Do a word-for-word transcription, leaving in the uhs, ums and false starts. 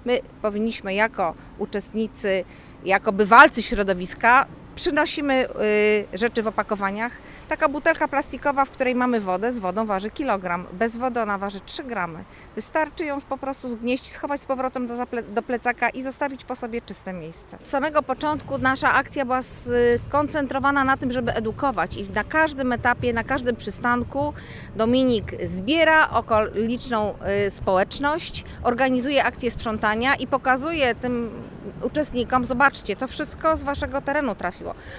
My powinniśmy jako uczestnicy, jako bywalcy środowiska przynosimy y, rzeczy w opakowaniach. Taka butelka plastikowa, w której mamy wodę, z wodą waży kilogram. Bez wody ona waży trzy gramy. Wystarczy ją po prostu zgnieść, schować z powrotem do, do plecaka i zostawić po sobie czyste miejsce. Od samego początku nasza akcja była skoncentrowana na tym, żeby edukować i na każdym etapie, na każdym przystanku Dominik zbiera okoliczną y, społeczność, organizuje akcję sprzątania i pokazuje tym uczestnikom, zobaczcie, to wszystko z waszego terenu trafiło.